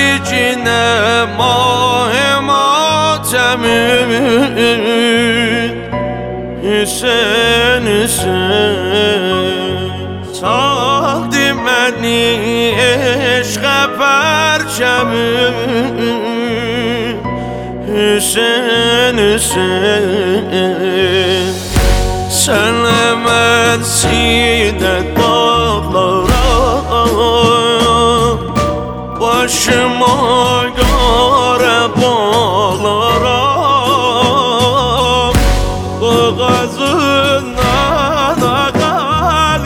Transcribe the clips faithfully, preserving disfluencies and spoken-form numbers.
جینه ماه ماتمید حسین حسین ساختی منی عشق پرچمید حسین حسین سلامت سیدت باقلارا باش ماگار باقلارا boğazından akar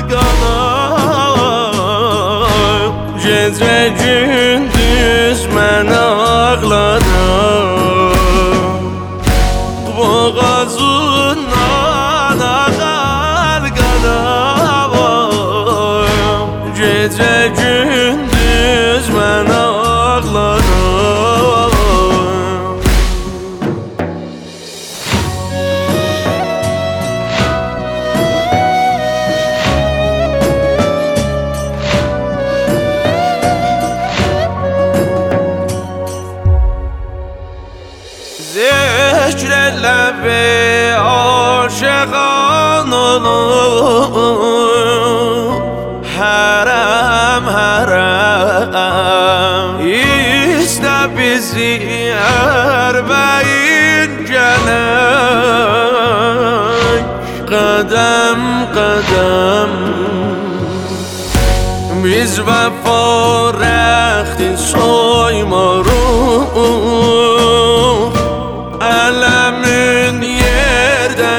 kanım gece gündüz ben ağladım boğazından akar kanım gece gündüz ben ağladım. Zikreyle ve aşıkan olur Haram haram İste bizi erbeğin gelek Kadem kadem Biz vefa rextin soymaruk Ələmin yerdə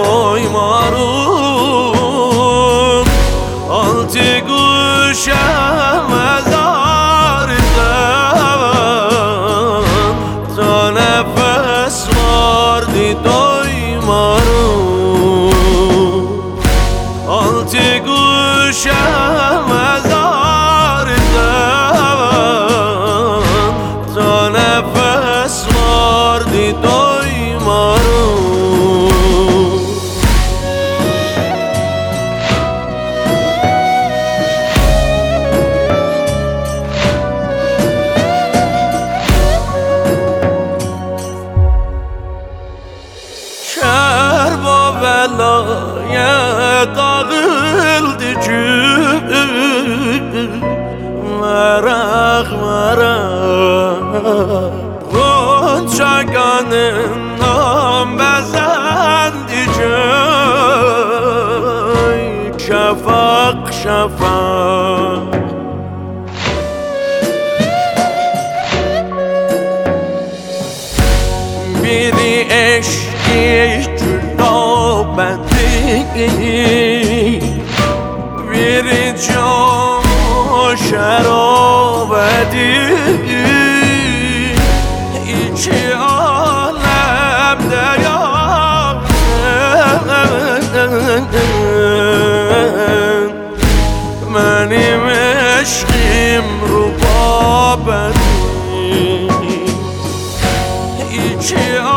qoymarım Altı quşa məzardan Ta nəfəs vardı doymarım Altı quşa məzardan Ta nəfəs vardı doymarım Kərbəlaya dağıldı gün Varaq varaq Gonca qanından bəzəndi göy Şafaq şafaq Biri eşki güllabəndi Biri cam şərabədi İki aləmdə yaxşın Mənim eşqim rubabədi İki